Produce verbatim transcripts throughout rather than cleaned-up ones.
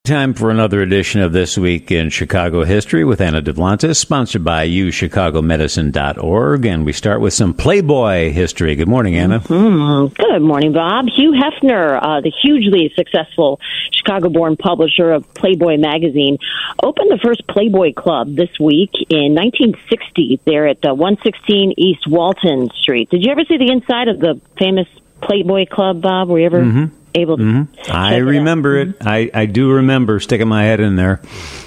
Time for another edition of This Week in Chicago History with Anna Duplantis, sponsored by u chicago medicine dot org. And we start with some Playboy history. Good morning, Anna. Mm-hmm. Good morning, Bob. Hugh Hefner, uh, the hugely successful Chicago-born publisher of Playboy magazine, opened the first Playboy Club this week in nineteen sixty there at uh, one sixteen East Walton Street. Did you ever see the inside of the famous Playboy Club, Bob? Were you ever... Mm-hmm. able to mm-hmm. I remember it. it. I, I do remember sticking my head in there.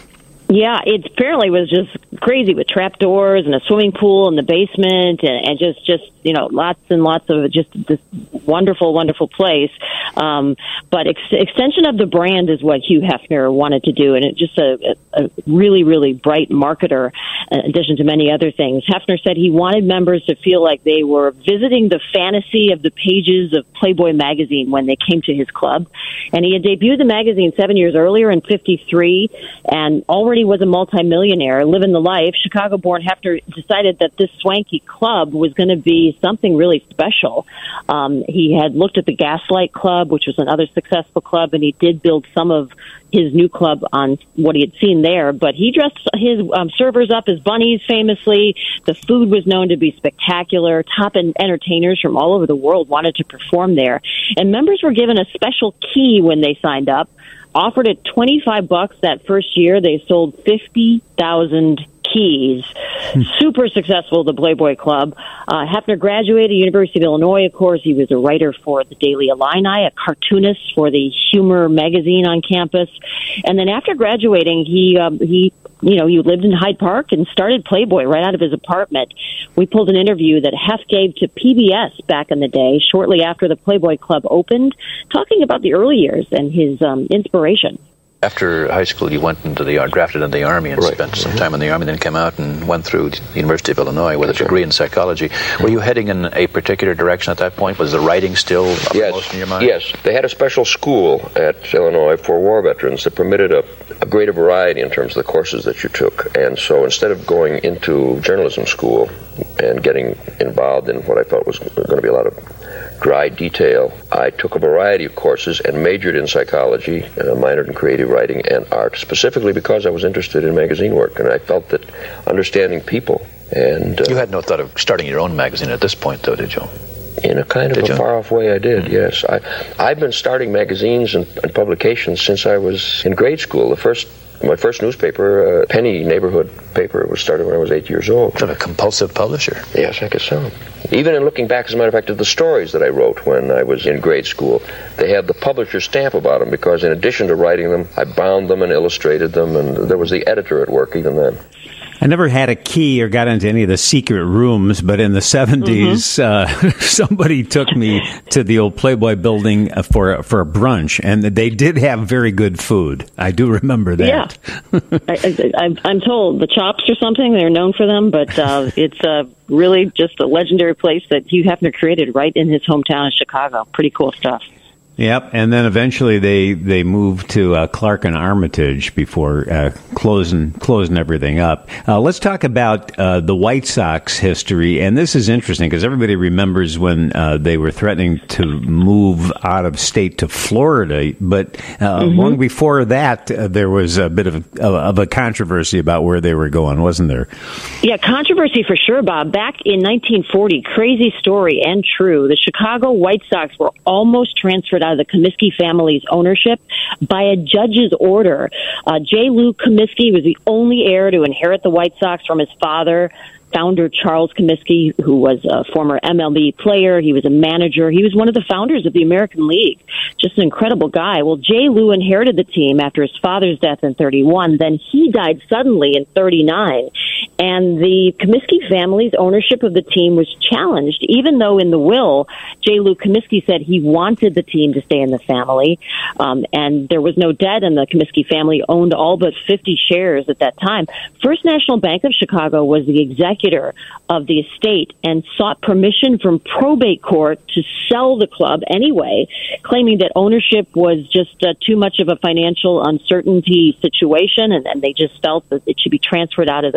Yeah, it apparently was just crazy with trapdoors and a swimming pool in the basement and, and just, just, you know, lots and lots of just this wonderful, wonderful place. Um, but ex- extension of the brand is what Hugh Hefner wanted to do, and it's just a, a really, really bright marketer in addition to many other things. Hefner said he wanted members to feel like they were visiting the fantasy of the pages of Playboy magazine when they came to his club. And he had debuted the magazine seven years earlier in fifty-three and already was a multimillionaire, living the life. Chicago-born Hefner decided that this swanky club was going to be something really special. Um, he had looked at the Gaslight Club, which was another successful club, and he did build some of his new club on what he had seen there. But he dressed his um, servers up as bunnies famously. The food was known to be spectacular. Top entertainers from all over the world wanted to perform there. And members were given a special key when they signed up. Offered at twenty-five bucks that first year, they sold fifty thousand keys. Super successful, the Playboy Club. Uh, Hefner graduated University of Illinois, of course. He was a writer for the Daily Illini, a cartoonist for the Humor magazine on campus. And then after graduating, he, um, he, you know, he lived in Hyde Park and started Playboy right out of his apartment. We pulled an interview that Hef gave to P B S back in the day, shortly after the Playboy Club opened, talking about the early years and his um, inspiration. After high school, you went into the drafted in the Army and right. spent some time in the Army, then came out and went through the University of Illinois with a degree in psychology. Were you heading in a particular direction at that point? Was the writing still uppermost yes. in your mind? Yes. They had a special school at Illinois for war veterans that permitted a, a greater variety in terms of the courses that you took. And so instead of going into journalism school and getting involved in what I felt was going to be a lot of dry detail, I took a variety of courses and majored in psychology, uh, minored in creative writing and art, specifically because I was interested in magazine work, and I felt that understanding people and... Uh, you had no thought of starting your own magazine at this point, though, did you? In a kind of did a you? far-off way, I did, mm-hmm. yes. I, I've been starting magazines and, and publications since I was in grade school. The first My first newspaper, a penny neighborhood paper, was started when I was eight years old. Sort of a compulsive publisher. Yes, I guess so. Even in looking back, as a matter of fact, at the stories that I wrote when I was in grade school, they had the publisher stamp about them because in addition to writing them, I bound them and illustrated them, and there was the editor at work even then. I never had a key or got into any of the secret rooms, but in the seventies, mm-hmm. uh, somebody took me to the old Playboy building for for a brunch, and they did have very good food. I do remember that. Yeah, I, I, I'm told the Chops or something, they're known for them, but uh, it's uh, really just a legendary place that Hugh Hefner created right in his hometown of Chicago. Pretty cool stuff. Yep, and then eventually they, they moved to uh, Clark and Armitage before uh, closing closing everything up. Uh, let's talk about uh, the White Sox history, and this is interesting because everybody remembers when uh, they were threatening to move out of state to Florida, but uh, mm-hmm. long before that, uh, there was a bit of a, of a controversy about where they were going, wasn't there? Yeah, controversy for sure, Bob. Back in nineteen forty, crazy story and true, the Chicago White Sox were almost transferred out of the Comiskey family's ownership by a judge's order. Uh, J. Lou Comiskey was the only heir to inherit the White Sox from his father, founder Charles Comiskey, who was a former M L B player. He was a manager. He was one of the founders of the American League. Just an incredible guy. Well, J. Lou inherited the team after his father's death in thirty-one. Then he died suddenly in thirty-nine. And the Comiskey family's ownership of the team was challenged, even though in the will, J. Lou Comiskey said he wanted the team to stay in the family. Um, and there was no debt, and the Comiskey family owned all but fifty shares at that time. First National Bank of Chicago was the executor of the estate and sought permission from probate court to sell the club anyway, claiming that ownership was just uh, too much of a financial uncertainty situation, and, and they just felt that it should be transferred out of the Comiskey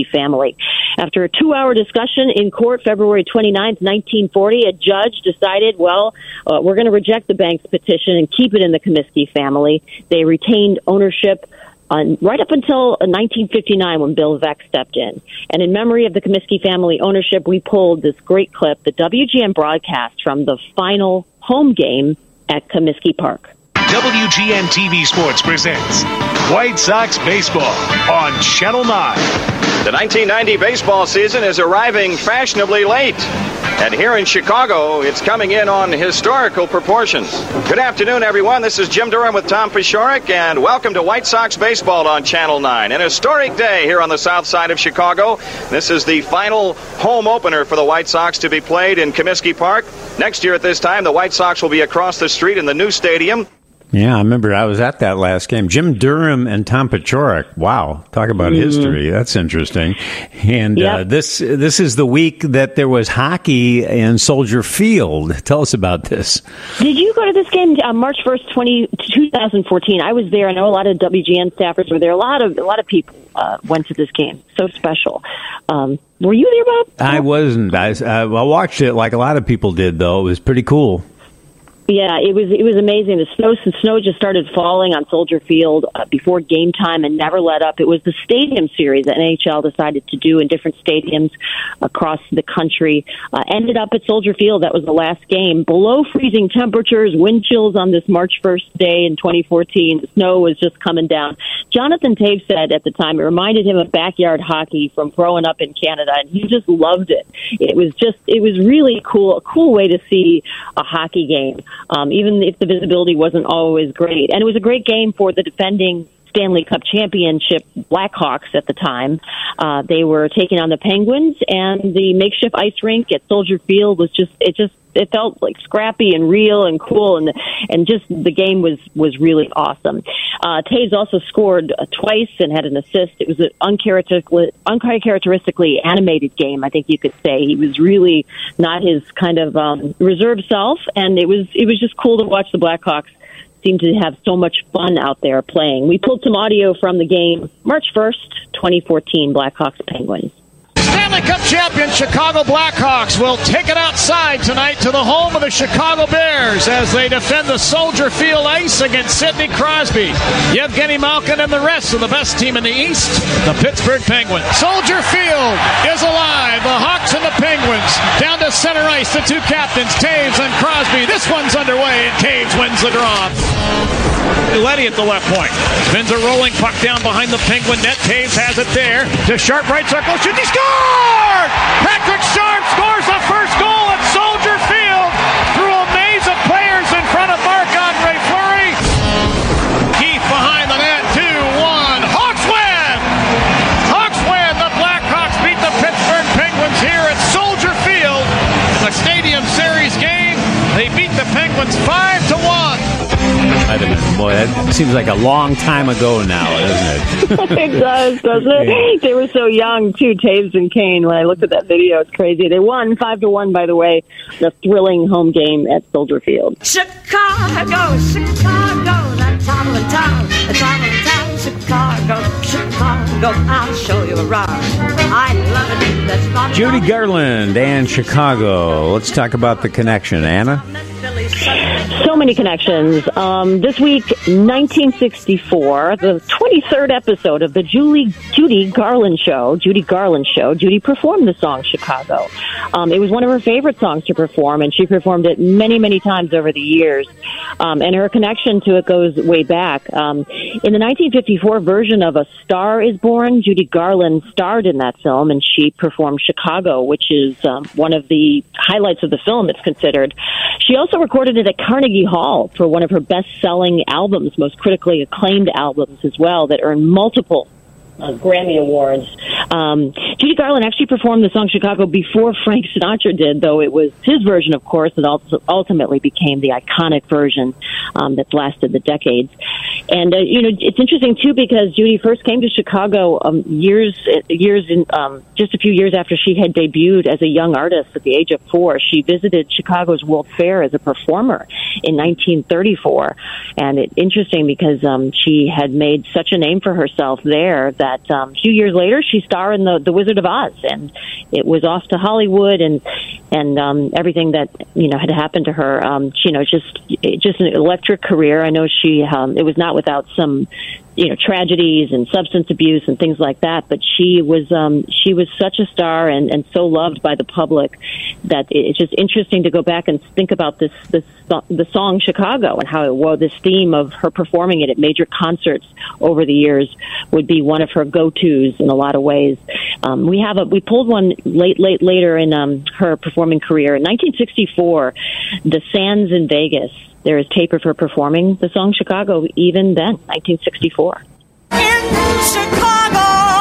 Comiskey family. After a two-hour discussion in court February twenty-ninth, nineteen forty, a judge decided, well, uh, we're going to reject the bank's petition and keep it in the Comiskey family. They retained ownership on, right up until nineteen fifty-nine when Bill Veeck stepped in. And in memory of the Comiskey family ownership, we pulled this great clip, the W G N broadcast from the final home game at Comiskey Park. W G N T V Sports presents White Sox Baseball on Channel nine. The nineteen ninety baseball season is arriving fashionably late. And here in Chicago, it's coming in on historical proportions. Good afternoon, everyone. This is Jim Durham with Tom Pashorek, and welcome to White Sox Baseball on Channel nine. An historic day here on the south side of Chicago. This is the final home opener for the White Sox to be played in Comiskey Park. Next year at this time, the White Sox will be across the street in the new stadium. Yeah, I remember I was at that last game. Jim Durham and Tom Pashorek. Wow, talk about mm-hmm. history. That's interesting. And yep. uh, this this is the week that there was hockey in Soldier Field. Tell us about this. Did you go to this game uh, March first, twenty fourteen? I was there. I know a lot of W G N staffers were there. A lot of a lot of people uh, went to this game. So special. Um, were you there, Bob? I wasn't. I, I watched it like a lot of people did, though. It was pretty cool. Yeah, it was it was amazing. The snow the snow just started falling on Soldier Field uh, before game time and never let up. It was the stadium series that N H L decided to do in different stadiums across the country. Uh, ended up at Soldier Field. That was the last game. Below freezing temperatures, wind chills on this March first day in twenty fourteen. The snow was just coming down. Jonathan Toews said at the time it reminded him of backyard hockey from growing up in Canada, and he just loved it. It was just it was really cool, a cool way to see a hockey game. Um, even if the visibility wasn't always great. And it was a great game for the defending Stanley Cup championship Blackhawks at the time. Uh, they were taking on the Penguins, and the makeshift ice rink at Soldier Field was just, it just, it felt like scrappy and real and cool, and and just the game was, was really awesome. Uh, Toews also scored uh, twice and had an assist. It was an uncharacteristically, uncharacteristically animated game, I think you could say. He was really not his kind of um, reserved self, and it was it was just cool to watch the Blackhawks seem to have so much fun out there playing. We pulled some audio from the game, March first, twenty fourteen, Blackhawks Penguins. Stanley Cup champion Chicago Blackhawks will take it outside tonight to the home of the Chicago Bears as they defend the Soldier Field ice against Sidney Crosby, Yevgeny Malkin, and the rest of the best team in the East, the Pittsburgh Penguins. Soldier Field is alive. The Hawks and the Penguins down to center ice. The two captains, Toews and Crosby. This one's underway, and Toews wins the draw. Letty at the left point. Spins a rolling puck down behind the Penguin net. Toews has it there to Sharp right circle. Should he score? Patrick Sharp scores the first goal at Soldier Field through a maze of players in front of Marc-Andre Fleury. Keith behind the net. two one. Hawks win! Hawks win! The Blackhawks beat the Pittsburgh Penguins here at Soldier Field. In the Stadium Series game, they beat the Penguins five to one. Boy, that seems like a long time ago now, doesn't it? It does, doesn't it? Yeah. They were so young, too, Toews and Kane. When I looked at that video, it's crazy. They won five to one, by the way, the thrilling home game at Soldier Field. Chicago, Chicago, that's all in town. That's all in town. Chicago, Chicago, I'll show you around. I love it. That's not Judy Garland and Chicago. Let's talk about the connection, Anna. So many connections. Um, this week, nineteen sixty-four, the twenty-third episode of the Julie, Judy Garland Show. Judy Garland Show. Judy performed the song Chicago. Um, it was one of her favorite songs to perform, and she performed it many, many times over the years. Um, and her connection to it goes way back. Um, in the nineteen fifty-four version of A Star is Born, Judy Garland starred in that film, and she performed Chicago, which is um, one of the highlights of the film, it's considered. She also recorded it at Carnegie Hall for one of her best-selling albums, most critically acclaimed albums as well, that earned multiple uh, Grammy Awards. Um, Judy Garland actually performed the song Chicago before Frank Sinatra did, though it was his version, of course, that also ultimately became the iconic version um, that lasted the decades. And, uh, you know, it's interesting, too, because Judy first came to Chicago um, years, years in, um, just a few years after she had debuted as a young artist at the age of four. She visited Chicago's World Fair as a performer in nineteen thirty-four. And it's interesting because um, she had made such a name for herself there that um, a few years later she starred in the, the Wizard of Oz, and it was off to Hollywood, and and um, everything that you know had happened to her. Um, she, you know, just just an electric career. I know she um, it was not without some you know tragedies and substance abuse and things like that, but she was um, she was such a star and, and so loved by the public that it's just interesting to go back and think about this this the song Chicago and how it well this theme of her performing it at major concerts over the years would be one of her go-tos in a lot of ways. Um, we have a we pulled one late late later in um, her performing career in nineteen sixty-four, the Sands in Vegas. There is tape of her performing the song Chicago even then, nineteen sixty-four. In Chicago,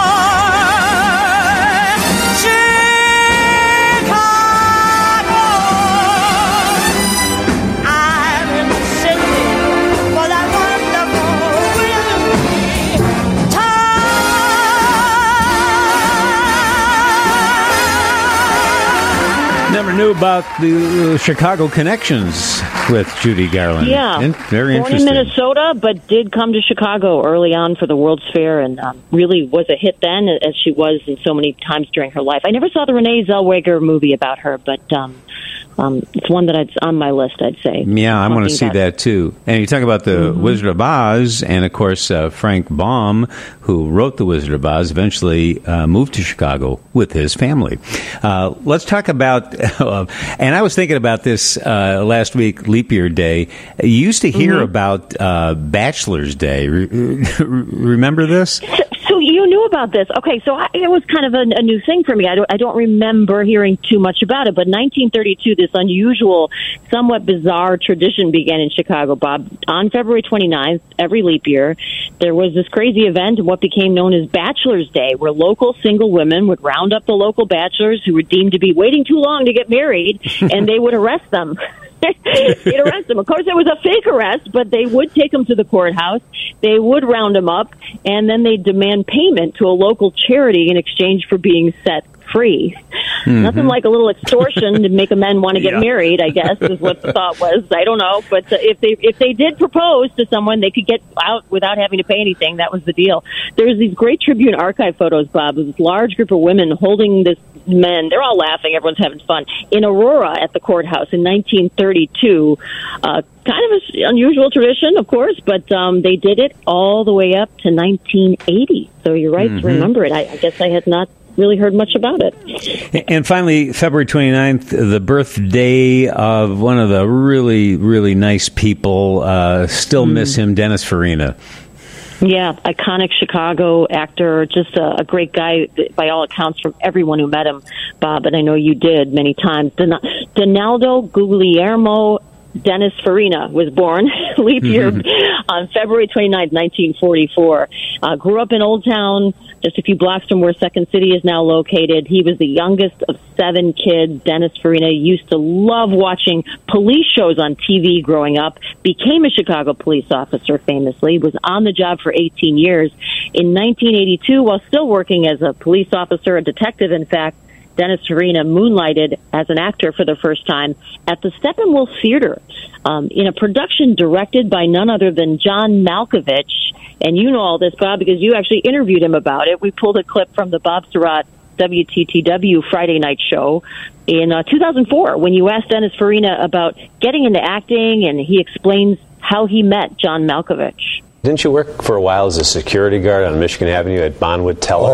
Never knew about the uh, Chicago connections with Judy Garland. Yeah, In- very born interesting. in Minnesota, but did come to Chicago early on for the World's Fair, and um, really was a hit then, as she was in so many times during her life. I never saw the Renee Zellweger movie about her, but um, um, it's one that it's on my list, I'd say. Yeah, I want to see about- that too. And you talk about the Mm-hmm. Wizard of Oz, and of course uh, Frank Baum, who wrote the Wizard of Oz, eventually uh, moved to Chicago with his family. Uh, let's talk about, uh, and I was thinking about this uh, last week, Leap Year Day. You used to hear Mm-hmm. about uh, Bachelor's Day. Re- remember this? So you knew about this. Okay, so I, it was kind of a, a new thing for me. I don't, I don't remember hearing too much about it, but nineteen thirty-two, this unusual, somewhat bizarre tradition began in Chicago, Bob. On February twenty-ninth, every leap year, there was this crazy event, what became known as Bachelor's Day, where local single women would round up the local bachelors who were deemed to be waiting too long to get married, and they would arrest them. They'd arrest them. Of course, it was a fake arrest, but they would take them to the courthouse. They would round them up, and then they'd demand payment to a local charity in exchange for being set free. Mm-hmm. Nothing like a little extortion to make a men want to get yeah. married, I guess, is what the thought was. I don't know. But uh, if they if they did propose to someone, they could get out without having to pay anything. That was the deal. There's these great Tribune archive photos, Bob, of this large group of women holding this men. They're all laughing. Everyone's having fun. In Aurora at the courthouse in nineteen thirty-two. Uh, kind of an unusual tradition, of course, but um, they did it all the way up to nineteen eighty. So you're right mm-hmm. to remember it. I, I guess I had not really heard much about it. And finally, February twenty-ninth, the birthday of one of the really, really nice people. Uh, still mm. miss him, Dennis Farina. Yeah, iconic Chicago actor, just a, a great guy by all accounts from everyone who met him, Bob, and I know you did many times. Don- Donaldo Guglielmo Dennis Farina was born leap year on February twenty-ninth, nineteen forty-four. Uh, grew up in Old Town, just a few blocks from where Second City is now located. He was the youngest of seven kids. Dennis Farina used to love watching police shows on T V growing up, became a Chicago police officer famously, was on the job for eighteen years. In nineteen eighty-two, while still working as a police officer, a detective, in fact, Dennis Farina moonlighted as an actor for the first time at the Steppenwolf Theater um, in a production directed by none other than John Malkovich. And you know all this, Bob, because you actually interviewed him about it. We pulled a clip from the Bob Surratt W T T W Friday night show in uh, two thousand four when you asked Dennis Farina about getting into acting, and he explains how he met John Malkovich. Didn't you work for a while as a security guard on Michigan Avenue at Bonwood Teller? Oh,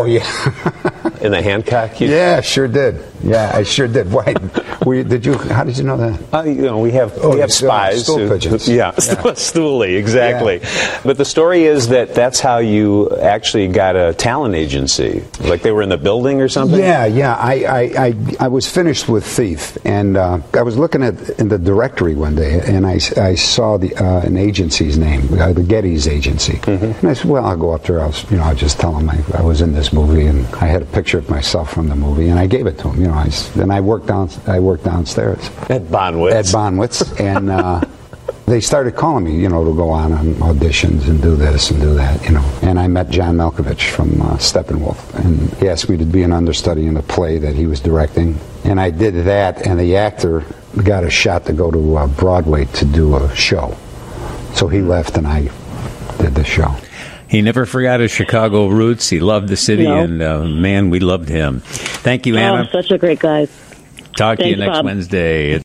yeah. In the Hancock? You... Yeah, sure did. Yeah, I sure did. Why? We, did you? How did you know that? Uh, you know, we have oh, we have spies. Stool who, pigeons. Yeah, yeah. Stoolie, exactly. Yeah. But the story is that that's how you actually got a talent agency. Like they were in the building or something? Yeah, yeah. I I, I, I was finished with Thief, and uh, I was looking at in the directory one day, and I, I saw the uh, an agency's name, uh, the Getty's agency. Mm-hmm. And I said, well, I'll go up there. I'll, you know, I'll just tell him I, I was in this movie, and I had a picture of myself from the movie, and I gave it to him. You know, I, then I worked down. I worked downstairs at Bonwitz. At Bonwitz, and uh, they started calling me, you know, to go on on auditions and do this and do that, you know. And I met John Malkovich from uh, Steppenwolf, and he asked me to be an understudy in a play that he was directing, and I did that. And the actor got a shot to go to uh, Broadway to do a show, so he left, and I did the show. He never forgot his Chicago roots. He loved the city, No. and uh, man, we loved him. Thank you, Anna. Oh, such a great guy. Talk to you Thanks, next Bob. Wednesday.